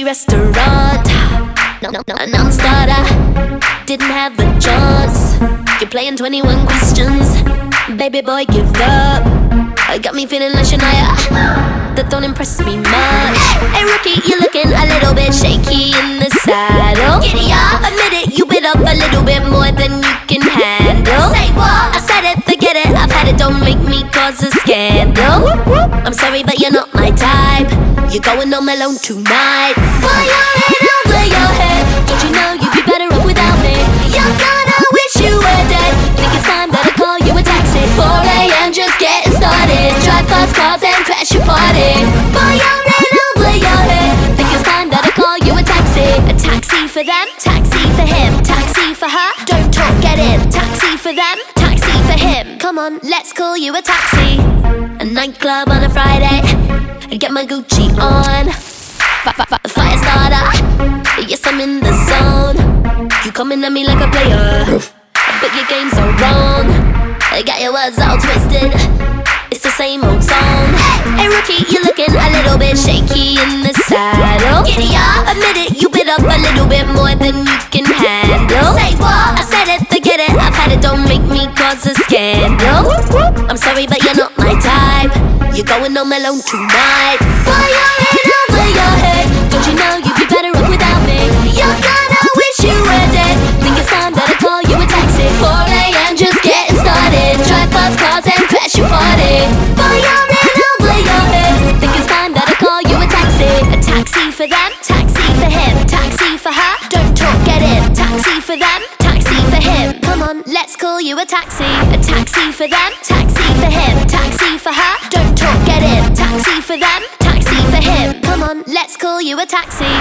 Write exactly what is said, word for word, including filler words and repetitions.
sushi restaurant. No, no, no, a non-starter. Didn't have a chance. You're playing twenty-one questions. Baby boy, give up. Got me feeling like Shania. That don't impress me much. Hey rookie, you're looking a little bit shaky in the saddle. Giddy up, admit it, you bit up a little bit more than you can handle. Say what? I said it, forget it, I've had it, don't make me cause a scandal. I'm sorry, but you're not my type. You're going home alone tonight. Boy, you're in over your head. Don't you know you'd be better off without me? You're gonna wish you were dead. Think it's time that I call you a taxi. four a m just getting started. Drive fast cars and crash your party. Boy, you're in over your head. Think it's time that I call you a taxi. A taxi for them, taxi for him. Taxi for her, don't talk, get in. Taxi for them, taxi for him. Come on, let's call you a taxi. A nightclub on a Friday. Get my Gucci on. Fire starter. Yes, I'm in the zone. You coming at me like a player, but your game's so wrong. I got your words all twisted. It's the same old song. Hey rookie, you're looking a little bit shaky in the saddle. Giddy up, admit it, you bit up a little bit more than you can handle. Say what? I said it, forget it, I've had it, don't make me cause a scandal. I'm sorry, but you're not my type. You're going home alone tonight. Boy, you're in over your head. Don't you know you'd be better off without me? You're gonna wish you were dead. Think it's time that I call you a taxi. four a m just getting started. Drive fast cars and crash your party. Boy, you're in over your head. Think it's time that I call you a taxi. A taxi for them, taxi for him. Taxi for her, don't talk, get in. Taxi for them, taxi for him. Come on, let's call you a taxi. A taxi for them, taxi for him. Taxi for her, don't talk, get in. Taxi for them, taxi for him. Come on, let's call you a taxi.